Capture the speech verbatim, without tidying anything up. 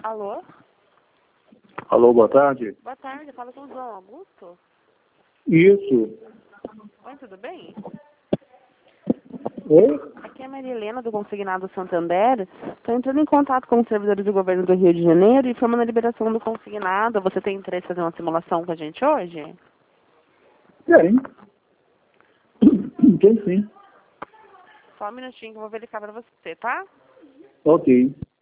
Alô? Alô, boa tarde. Boa tarde, fala com o João Augusto. Isso. Oi, tudo bem? Oi? Aqui é a Maria Helena, do Consignado Santander. Estou entrando em contato com os servidores do governo do Rio de Janeiro e informando a liberação do consignado. Você tem interesse em fazer uma simulação com a gente hoje? Tem. Tem sim. Só um minutinho que eu vou verificar para você, tá? Ok.